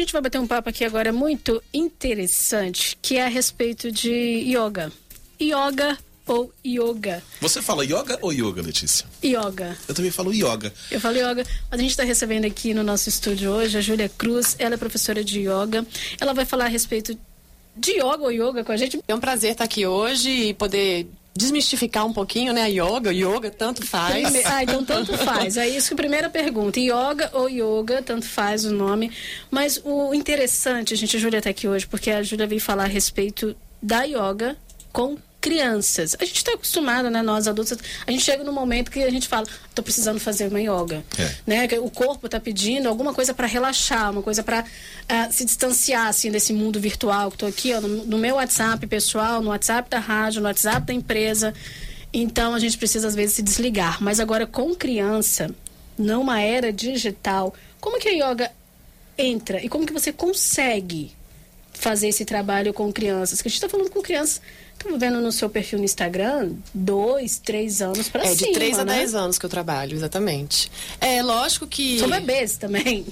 gente vai bater um papo aqui agora muito interessante, que é a respeito de yoga. Yoga ou yoga. Você fala yoga ou yoga, Letícia? Yoga. Eu também falo yoga. Eu falo yoga, mas a gente está recebendo aqui no nosso estúdio hoje a Júlia Cruz. Ela é professora de yoga. Ela vai falar a respeito de yoga ou yoga com a gente. É um prazer estar aqui hoje e poder desmistificar um pouquinho, né? Yoga, tanto faz. Então tanto faz. É isso que a primeira pergunta. Yoga ou yoga, tanto faz o nome. Mas o interessante, a Júlia está aqui hoje, porque a Júlia veio falar a respeito da yoga com crianças. A gente está acostumado, né, nós adultos, a gente chega num momento que a gente fala, tô precisando fazer uma yoga, né? O corpo tá pedindo alguma coisa para relaxar, uma coisa para se distanciar, assim, desse mundo virtual que tô aqui, ó, no meu WhatsApp pessoal, no WhatsApp da rádio, no WhatsApp da empresa. Então a gente precisa às vezes se desligar. Mas agora com criança, numa era digital, como que a yoga entra e como que você consegue fazer esse trabalho com crianças? Que a gente está falando com crianças. Estamos vendo no seu perfil no Instagram, 2, 3 anos para cima, de 3 a né? 10 anos que eu trabalho, exatamente. É lógico que... São bebês também.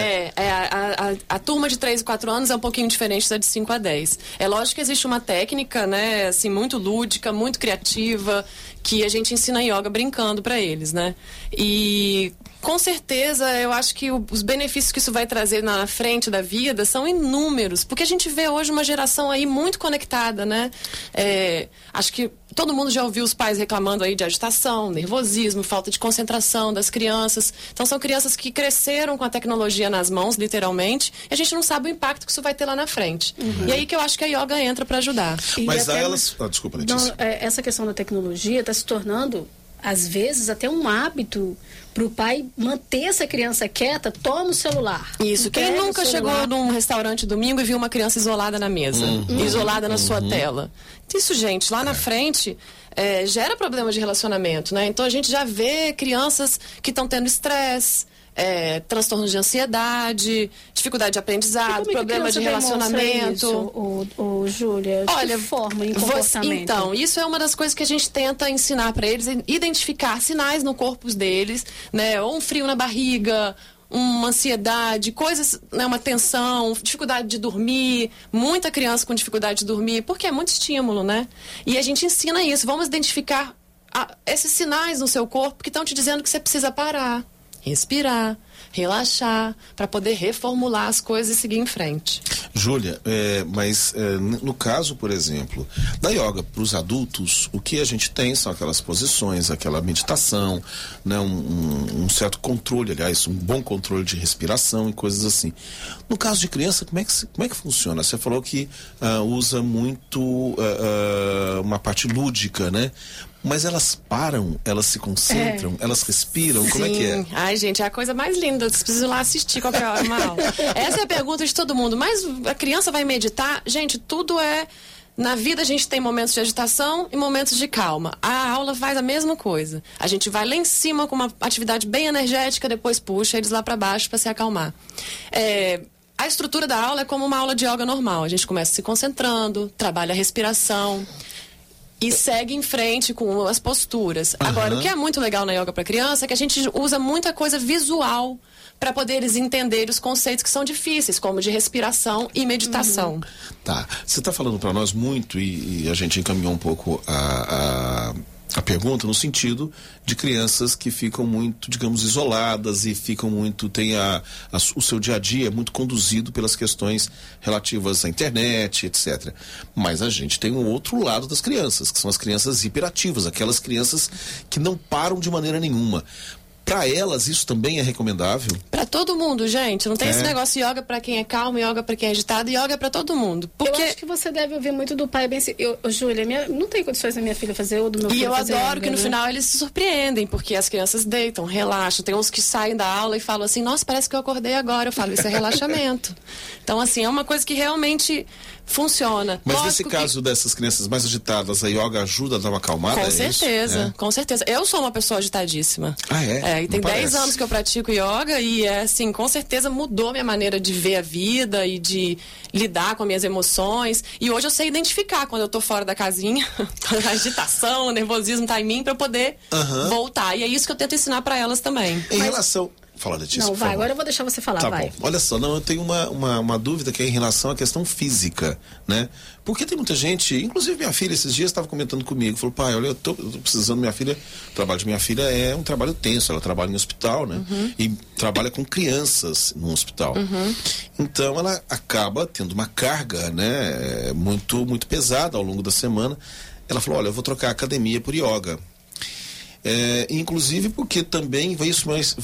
A turma de 3 e 4 anos é um pouquinho diferente da de 5 a 10. É lógico que existe uma técnica, né, assim, muito lúdica, muito criativa, que a gente ensina yoga brincando para eles, né? E com certeza eu acho que os benefícios que isso vai trazer na frente da vida são inúmeros, porque a gente vê hoje uma geração aí muito conectada, né? Acho que todo mundo já ouviu os pais reclamando aí de agitação, nervosismo, falta de concentração das crianças. Então são crianças que cresceram com a tecnologia nas mãos, literalmente, e a gente não sabe o impacto que isso vai ter lá na frente. E aí que eu acho que a yoga entra para ajudar. Mas elas... desculpa, Letícia. Essa questão da tecnologia está se tornando, às vezes, até um hábito para o pai manter essa criança quieta. Toma o celular. Isso. Quem nunca chegou num restaurante domingo e viu uma criança isolada na mesa, isolada na sua tela? Isso, gente, lá na frente gera problema de relacionamento, né? Então a gente já vê crianças que estão tendo estresse, transtornos de ansiedade, dificuldade de aprendizado, problema de relacionamento. Júlia, olha, forma em comportamento. Então, isso é uma das coisas que a gente tenta ensinar para eles, identificar sinais no corpo deles, né? Ou um frio na barriga, uma ansiedade, coisas, né, uma tensão, dificuldade de dormir, muita criança com dificuldade de dormir, porque é muito estímulo, né? E a gente ensina isso, vamos identificar esses sinais no seu corpo que estão te dizendo que você precisa parar, respirar, relaxar, para poder reformular as coisas e seguir em frente. Júlia, mas no caso, por exemplo, da yoga para os adultos, o que a gente tem são aquelas posições, aquela meditação, né, um certo controle, aliás, um bom controle de respiração e coisas assim. No caso de criança, como é que funciona? Você falou que usa muito uma parte lúdica, né? Mas elas param, elas se concentram, elas respiram, Sim. Como é que é? Ai, gente, é a coisa mais linda, vocês precisam ir lá assistir qualquer hora uma aula. Essa é a pergunta de todo mundo, mas a criança vai meditar? Gente, tudo na vida a gente tem momentos de agitação e momentos de calma. A aula faz a mesma coisa. A gente vai lá em cima com uma atividade bem energética, depois puxa eles lá para baixo para se acalmar. A estrutura da aula é como uma aula de yoga normal. A gente começa se concentrando, trabalha a respiração e segue em frente com as posturas. Agora, o que é muito legal na yoga para criança é que a gente usa muita coisa visual para poder eles entenderem os conceitos que são difíceis, como de respiração e meditação. Tá. Você está falando para nós muito e a gente encaminhou um pouco a pergunta no sentido de crianças que ficam muito, digamos, isoladas e ficam muito, o seu dia a dia é muito conduzido pelas questões relativas à internet, etc. Mas a gente tem um outro lado das crianças, que são as crianças hiperativas, aquelas crianças que não param de maneira nenhuma. Para elas, isso também é recomendável? Para todo mundo, gente. Não tem esse negócio yoga para quem é calmo, yoga para quem é agitado, yoga para todo mundo. Porque... Eu acho que você deve ouvir muito do pai bem... Júlia, não tem condições da minha filha fazer ou do meu filho fazer. E eu adoro yoga, que no final eles se surpreendem, porque as crianças deitam, relaxam. Tem uns que saem da aula e falam assim, nossa, parece que eu acordei agora. Eu falo, isso é relaxamento. Então, assim, é uma coisa que realmente funciona. Mas nesse caso dessas crianças mais agitadas, a yoga ajuda a dar uma acalmada? Com certeza, com certeza. Eu sou uma pessoa agitadíssima. Ah, é? E tem 10 anos que eu pratico yoga e, assim, com certeza mudou minha maneira de ver a vida e de lidar com minhas emoções. E hoje eu sei identificar quando eu tô fora da casinha, a agitação, o nervosismo tá em mim, pra eu poder voltar. E é isso que eu tento ensinar pra elas também. Em relação... Fala, Letícia. Não, por vai, favor. agora eu vou deixar você falar, Tá vai. bom. Olha só, não, eu tenho uma dúvida que é em relação à questão física, né? Porque tem muita gente, inclusive minha filha esses dias estava comentando comigo, falou, pai, olha, eu tô precisando, minha filha, o trabalho de minha filha é um trabalho tenso, ela trabalha em hospital, né? E trabalha com crianças no hospital. Então ela acaba tendo uma carga, né, muito, muito pesada ao longo da semana. Ela falou, olha, eu vou trocar a academia por yoga. Inclusive porque também isso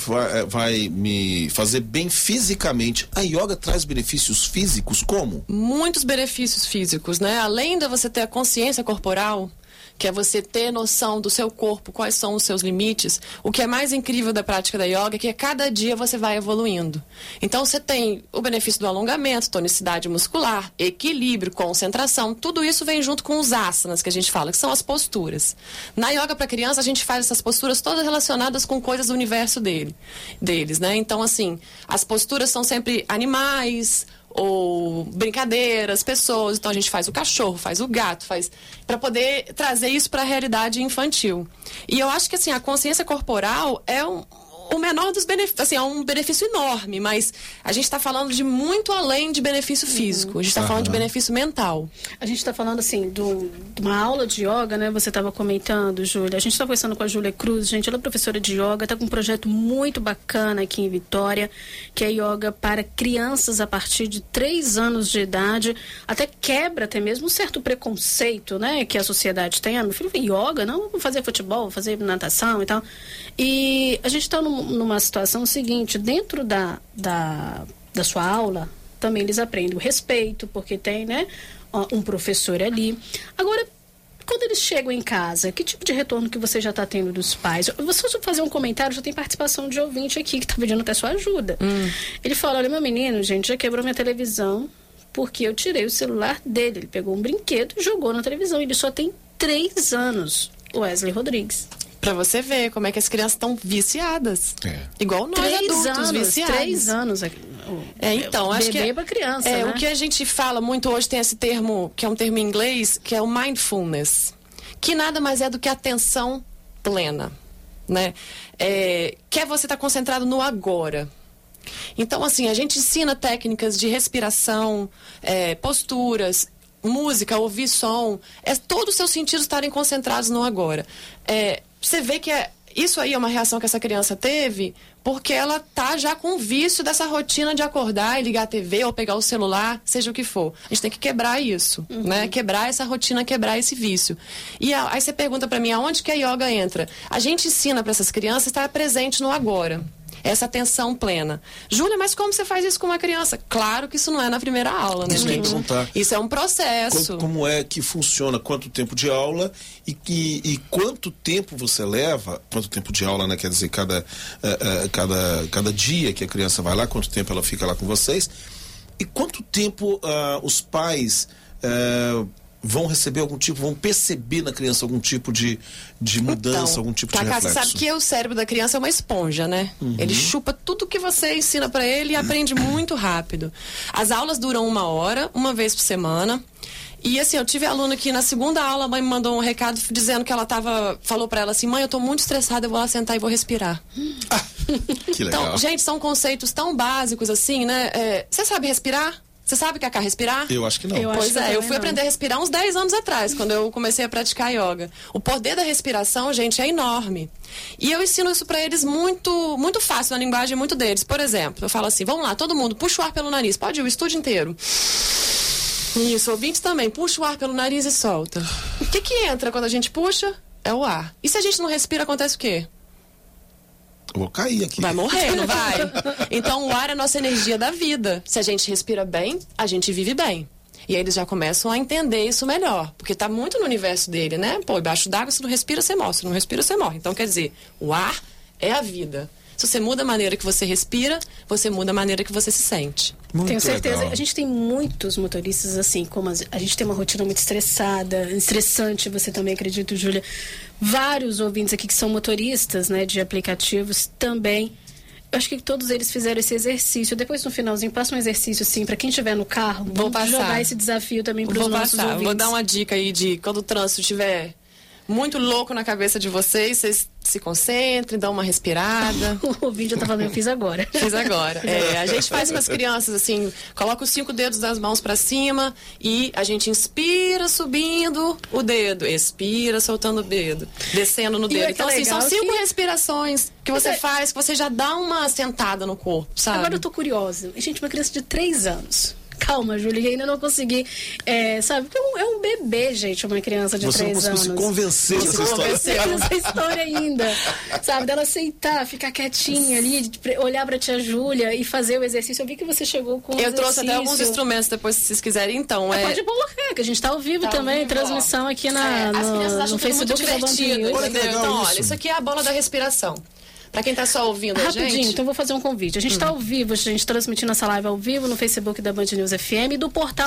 vai me fazer bem fisicamente. A yoga traz benefícios físicos como? Muitos benefícios físicos, né? Além de você ter a consciência corporal, que é você ter noção do seu corpo, quais são os seus limites. O que é mais incrível da prática da yoga é que a cada dia você vai evoluindo. Então você tem o benefício do alongamento, tonicidade muscular, equilíbrio, concentração. Tudo isso vem junto com os asanas que a gente fala, que são as posturas. Na yoga para criança, a gente faz essas posturas todas relacionadas com coisas do universo deles, né? Então, assim, as posturas são sempre animais, ou brincadeiras, pessoas. Então a gente faz o cachorro, faz o gato, faz para poder trazer isso para a realidade infantil. E eu acho que assim, a consciência corporal é o menor dos benefícios, assim, é um benefício enorme, mas a gente está falando de muito além de benefício físico. A gente está falando de benefício mental. A gente está falando, assim, de uma aula de yoga, né? Você estava comentando, Júlia. A gente está conversando com a Júlia Cruz, gente. Ela é professora de yoga, está com um projeto muito bacana aqui em Vitória, que é yoga para crianças a partir de 3 anos de idade. Até quebra até mesmo um certo preconceito, né? Que a sociedade tem. Meu filho vem yoga, não vou fazer futebol, vou fazer natação e tal. E a gente está numa situação seguinte, dentro da sua aula, também eles aprendem o respeito, porque tem, né, um professor ali. Agora, quando eles chegam em casa, que tipo de retorno que você já está tendo dos pais? Você só fazer um comentário, já tem participação de ouvinte aqui, que está pedindo até sua ajuda. Ele fala, olha, meu menino, gente, já quebrou minha televisão, porque eu tirei o celular dele. Ele pegou um brinquedo e jogou na televisão. Ele só tem 3 anos, Wesley Rodrigues. Pra você ver como é que as crianças estão viciadas. Igual nós 3 adultos, anos, viciados. 3 anos. Então, acho que bebê pra criança, né? O que a gente fala muito hoje tem esse termo, que é um termo em inglês, que é o mindfulness, que nada mais é do que atenção plena, né? Que é você estar concentrado no agora. Então, assim, a gente ensina técnicas de respiração, posturas, música, ouvir som, todos os seus sentidos estarem concentrados no agora. Você vê que isso aí é uma reação que essa criança teve porque ela tá já com o vício dessa rotina de acordar e ligar a TV ou pegar o celular, seja o que for. A gente tem que quebrar isso, né? Quebrar essa rotina, quebrar esse vício. E aí você pergunta pra mim, aonde que a yoga entra? A gente ensina para essas crianças estar presente no agora. Essa atenção plena. Júlia, mas como você faz isso com uma criança? Claro que isso não é na primeira aula, né, gente? Isso é um processo. Como é que funciona? Quanto tempo de aula e quanto tempo você leva? Quanto tempo de aula, né? Quer dizer, cada dia que a criança vai lá, quanto tempo ela fica lá com vocês? E quanto tempo os pais vão receber vão perceber na criança algum tipo de mudança, então, algum tipo de reflexo? Você sabe que o cérebro da criança é uma esponja, né? Ele chupa tudo que você ensina pra ele e aprende muito rápido. As aulas duram 1 hora, uma vez por semana. E assim, eu tive aluna que na segunda aula a mãe me mandou um recado dizendo que ela falou pra ela assim, mãe, eu tô muito estressada, eu vou lá sentar e vou respirar. Que legal. Então, gente, são conceitos tão básicos assim, né? Você sabe respirar? Você sabe o que é respirar? Eu acho que não. Eu fui aprender a respirar uns 10 anos atrás, quando eu comecei a praticar yoga. O poder da respiração, gente, é enorme. E eu ensino isso pra eles muito, muito fácil, na linguagem muito deles. Por exemplo, eu falo assim, vamos lá, todo mundo, puxa o ar pelo nariz. Pode ir, o estúdio inteiro. Isso, ouvintes também, puxa o ar pelo nariz e solta. O que entra quando a gente puxa? É o ar. E se a gente não respira, acontece o quê? Eu vou cair aqui. Vai morrer, não vai? Então o ar é a nossa energia da vida. Se a gente respira bem, a gente vive bem. E aí eles já começam a entender isso melhor. Porque tá muito no universo dele, né? Pô, embaixo d'água, se não respira, você morre. Se não respira, você morre. Então, quer dizer, o ar é a vida. Se você muda a maneira que você respira, você muda a maneira que você se sente. Muito Tenho certeza. legal. A gente tem muitos motoristas assim, como a gente tem uma rotina muito estressante, você também, acredito, Júlia. Vários ouvintes aqui que são motoristas, né, de aplicativos também. Eu acho que todos eles fizeram esse exercício. Depois, no finalzinho, passa um exercício, assim, para quem estiver no carro. Vou passar. Jogar esse desafio também para os nossos ouvintes. Vou dar uma dica aí de quando o trânsito estiver muito louco na cabeça de vocês se concentrem, dão uma respirada. O vídeo tá falando, eu fiz agora. Fiz agora. A gente faz com as crianças assim, coloca os 5 dedos das mãos para cima e a gente inspira subindo o dedo, expira soltando o dedo, descendo no dedo. Então assim, são 5 respirações que você faz, que você já dá uma sentada no corpo, sabe? Agora eu tô curiosa. Gente, uma criança de 3 anos. Calma, Júlia, ainda não consegui, sabe? É um bebê, gente, uma criança de 3 anos. Você não conseguiu se convencer dessa história ainda, sabe? Dela aceitar, ficar quietinha ali, olhar pra tia Júlia e fazer o exercício. Eu vi que você chegou com Eu trouxe até alguns instrumentos depois, se vocês quiserem, então. Pode colocar, que a gente tá ao vivo também, transmissão aqui no Facebook da Band News. Então, olha, isso aqui é a bola da respiração. Pra quem tá só ouvindo a gente... Rapidinho, então eu vou fazer um convite. A gente tá ao vivo, a gente transmitindo essa live ao vivo no Facebook da Band News FM e do portal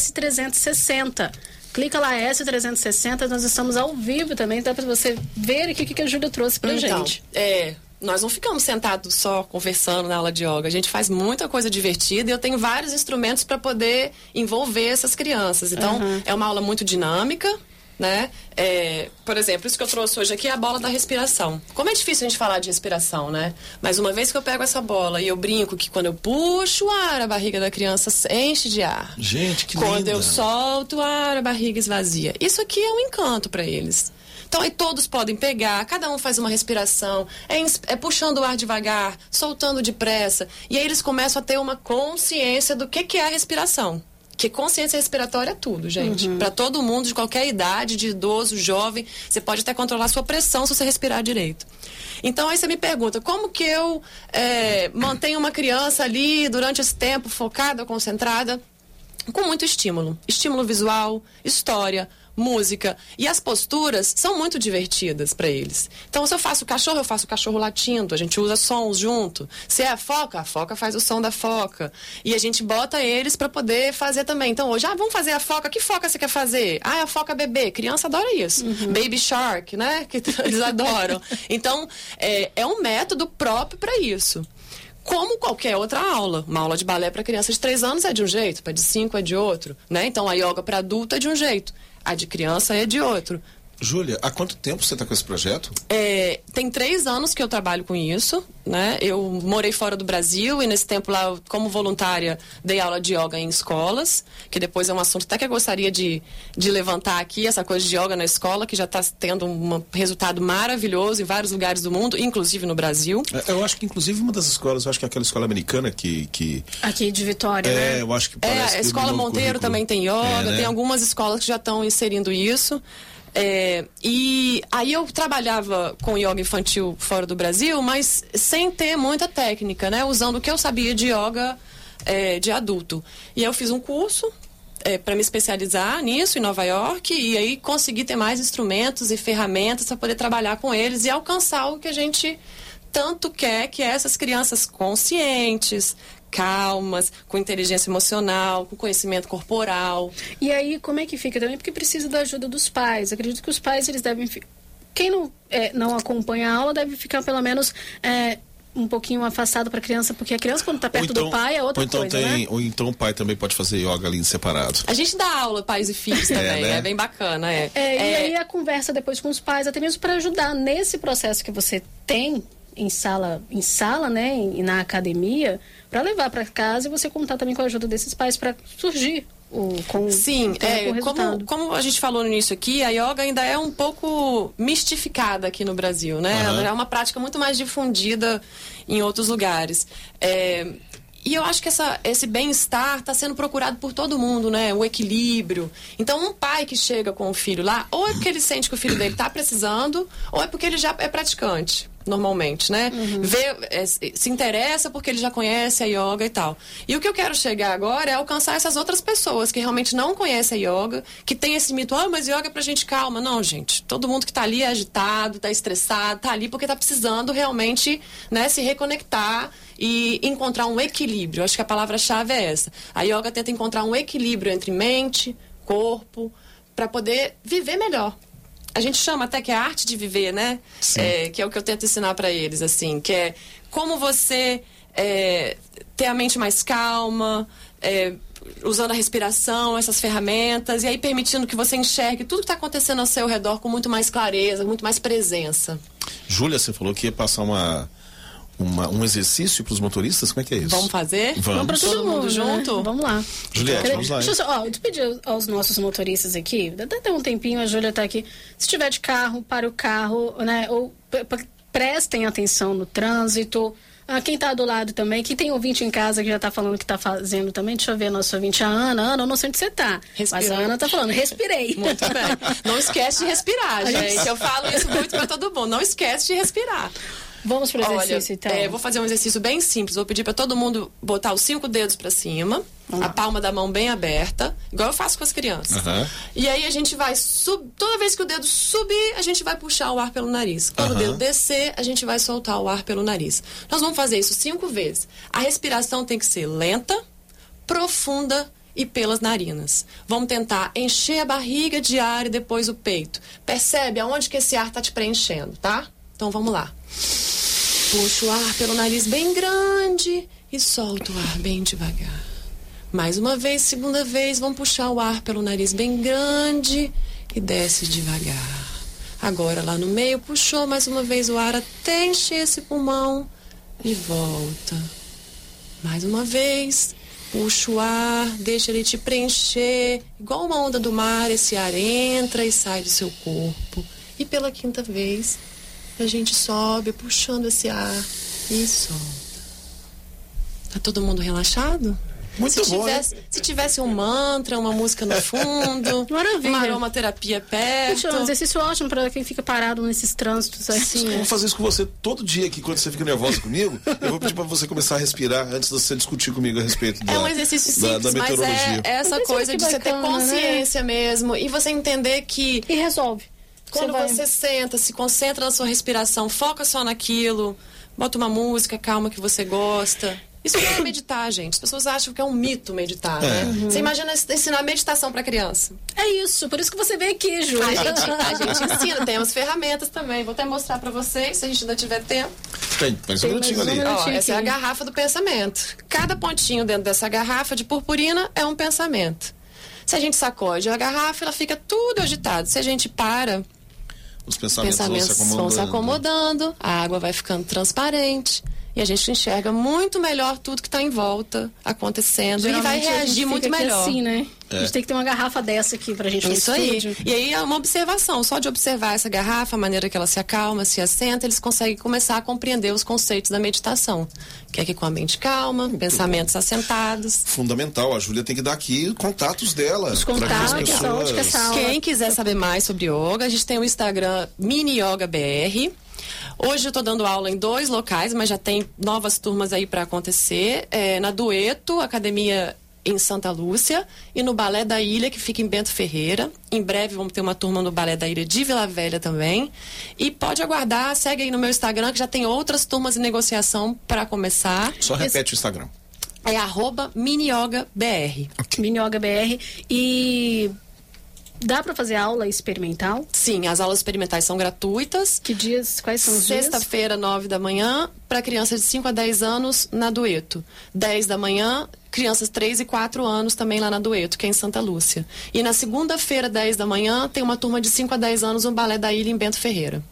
ES360. Clica lá, ES360, nós estamos ao vivo também, dá pra você ver aqui o que a Júlia trouxe pra gente. Nós não ficamos sentados só conversando na aula de yoga. A gente faz muita coisa divertida e eu tenho vários instrumentos para poder envolver essas crianças. Então, é uma aula muito dinâmica, né? Por exemplo, isso que eu trouxe hoje aqui é a bola da respiração. Como é difícil a gente falar de respiração, né? Mas uma vez que eu pego essa bola e eu brinco que quando eu puxo o ar, a barriga da criança enche de ar. Gente, que Quando linda. eu solto o ar, a barriga esvazia. Isso aqui é um encanto para eles. Então aí todos podem pegar, cada um faz uma respiração, é puxando o ar devagar, soltando depressa. E aí eles começam a ter uma consciência do que é a respiração. Que consciência respiratória é tudo, gente. Para todo mundo, de qualquer idade, de idoso, jovem, você pode até controlar a sua pressão se você respirar direito. Então aí você me pergunta, como que eu mantenho uma criança ali durante esse tempo focada, concentrada? Com muito estímulo. Estímulo visual, história, música. E as posturas são muito divertidas para eles. Então, se eu faço o cachorro latindo. A gente usa sons junto. Se é a foca faz o som da foca. E a gente bota eles para poder fazer também. Então, hoje, vamos fazer a foca. Que foca você quer fazer? A foca bebê. Criança adora isso. Baby Shark, né? Que eles adoram. Então, é um método próprio para isso. Como qualquer outra aula. Uma aula de balé para criança de 3 anos é de um jeito, para de 5 é de outro, né? Então a yoga para adulto é de um jeito, a de criança é de outro. Júlia, há quanto tempo você está com esse projeto? Tem 3 anos que eu trabalho com isso, né? Eu morei fora do Brasil e nesse tempo lá, como voluntária, dei aula de yoga em escolas, que depois é um assunto até que eu gostaria de levantar aqui, essa coisa de yoga na escola, que já está tendo um resultado maravilhoso em vários lugares do mundo, inclusive no Brasil. Eu acho que, inclusive, uma das escolas, eu acho que é aquela escola americana que... Aqui de Vitória, né? Eu acho que parece a Escola Monteiro também tem yoga, tem algumas escolas que já estão inserindo isso. E aí eu trabalhava com yoga infantil fora do Brasil, mas sem ter muita técnica, né? Usando o que eu sabia de yoga de adulto. E eu fiz um curso para me especializar nisso em Nova York e aí consegui ter mais instrumentos e ferramentas para poder trabalhar com eles e alcançar o que a gente tanto quer, que é essas crianças conscientes, calmas, com inteligência emocional, com conhecimento corporal. E aí, como é que fica também? Porque precisa da ajuda dos pais. Acredito que os pais, eles devem... Quem não acompanha a aula deve ficar, pelo menos, um pouquinho afastado para a criança, porque a criança, quando está perto do pai, é outra coisa, né? Ou então o pai também pode fazer yoga ali separado. A gente dá aula, pais e filhos também, né? É bem bacana, E aí a conversa depois com os pais, até mesmo para ajudar nesse processo que você tem em sala, né, e na academia, para levar para casa e você contar também com a ajuda desses pais para surgir com resultado. Como a gente falou no início aqui, a yoga ainda é um pouco mistificada aqui no Brasil, né? Ela é uma prática muito mais difundida em outros lugares. E eu acho que esse bem-estar está sendo procurado por todo mundo, né? O equilíbrio. Então, um pai que chega com o filho lá, ou é porque ele sente que o filho dele está precisando, ou é porque ele já é praticante, normalmente, né? Se interessa porque ele já conhece a yoga e tal. E o que eu quero chegar agora é alcançar essas outras pessoas que realmente não conhecem a yoga, que tem esse mito, mas yoga é pra gente calma. Não, gente. Todo mundo que tá ali é agitado, tá estressado, tá ali porque tá precisando realmente, né, se reconectar e encontrar um equilíbrio. Acho que a palavra-chave é essa. A yoga tenta encontrar um equilíbrio entre mente, corpo, para poder viver melhor. A gente chama até que é a arte de viver, né? Que é o que eu tento ensinar para eles, assim, que é como você ter a mente mais calma, usando a respiração, essas ferramentas, e aí permitindo que você enxergue tudo que está acontecendo ao seu redor com muito mais clareza, muito mais presença. Júlia, você falou que ia passar um exercício para os motoristas? Como é que é isso? Vamos fazer? Vamos para todo mundo junto? Né? Vamos lá. Juliette, vamos lá. Deixa eu pedir aos nossos motoristas aqui, até um tempinho, a Júlia está aqui. Se estiver de carro, pare o carro, né? Ou prestem atenção no trânsito. Quem está do lado também, que tem ouvinte em casa que já está falando que está fazendo também. Deixa eu ver a nossa ouvinte, a Ana. Ana, eu não sei onde você está. Mas a Ana está falando, respirei. Muito bem. Não esquece de respirar, gente. Eu falo isso muito para todo mundo. Não esquece de respirar. Vamos para o exercício, então. Eu vou fazer um exercício bem simples. Vou pedir para todo mundo botar os 5 dedos para cima, a palma da mão bem aberta, igual eu faço com as crianças. E aí a gente vai toda vez que o dedo subir, a gente vai puxar o ar pelo nariz. Quando o dedo descer, a gente vai soltar o ar pelo nariz. Nós vamos fazer isso 5 vezes. A respiração tem que ser lenta, profunda e pelas narinas. Vamos tentar encher a barriga de ar e depois o peito. Percebe aonde que esse ar está te preenchendo, tá? Então vamos lá. Puxa o ar pelo nariz bem grande e solta o ar bem devagar. Mais uma vez, segunda vez, vamos puxar o ar pelo nariz bem grande e desce devagar. Agora lá no meio, puxou mais uma vez o ar até encher esse pulmão e volta. Mais uma vez, puxa o ar, deixa ele te preencher. Igual uma onda do mar, esse ar entra e sai do seu corpo. E pela 5ª vez, a gente sobe, puxando esse ar e solta. Tá todo mundo relaxado? Muito bom. Se tivesse um mantra, uma música no fundo, maravilha. Uma aromaterapia perto. Um exercício ótimo para quem fica parado nesses trânsitos. Assim. Eu vou fazer isso com você todo dia aqui, quando você fica nervosa comigo. Eu vou pedir para você começar a respirar antes de você discutir comigo a respeito um exercício simples, da meteorologia. Mas é essa coisa de você ter consciência, né? Mesmo, e você entender que... E resolve. Quando você senta, se concentra na sua respiração, foca só naquilo, bota uma música calma que você gosta. Isso é meditar, gente. As pessoas acham que é um mito meditar, né? Você imagina ensinar meditação pra criança. É isso, por isso que você veio aqui, Ju. A gente ensina, temos ferramentas também. Vou até mostrar pra vocês, se a gente ainda tiver tempo. Tem um minutinho ali. Essa é a garrafa do pensamento. Cada pontinho dentro dessa garrafa de purpurina é um pensamento. Se a gente sacode a garrafa, ela fica tudo agitado. Se a gente para... Os pensamentos vão se acomodando, a água vai ficando transparente e a gente enxerga muito melhor tudo que está em volta acontecendo. Geralmente, e vai reagir muito melhor. Assim, né? A gente tem que ter uma garrafa dessa aqui pra gente Isso aí. E aí é uma observação. Só de observar essa garrafa, a maneira que ela se acalma, se assenta, eles conseguem começar a compreender os conceitos da meditação. Que é que com a mente calma, pensamentos assentados. Fundamental. A Júlia tem que dar aqui contatos dela. Os contatos, Quem quiser saber mais sobre yoga, a gente tem o Instagram Mini Yoga BR. Hoje eu estou dando aula em 2 locais, mas já tem novas turmas aí para acontecer. Na Dueto, academia em Santa Lúcia, e no Balé da Ilha, que fica em Bento Ferreira. Em breve vamos ter uma turma no Balé da Ilha de Vila Velha também. E pode aguardar, segue aí no meu Instagram, que já tem outras turmas em negociação para começar. Só repete o Instagram. É @miniyogabr. miniyogabr. E... dá para fazer aula experimental? Sim, as aulas experimentais são gratuitas. Que dias? Quais são os dias? Sexta-feira, 9 da manhã, para crianças de 5 a 10 anos na Dueto. 10 da manhã, crianças 3 e 4 anos também lá na Dueto, que é em Santa Lúcia. E na segunda-feira, 10 da manhã, tem uma turma de 5 a 10 anos no Balé da Ilha em Bento Ferreira.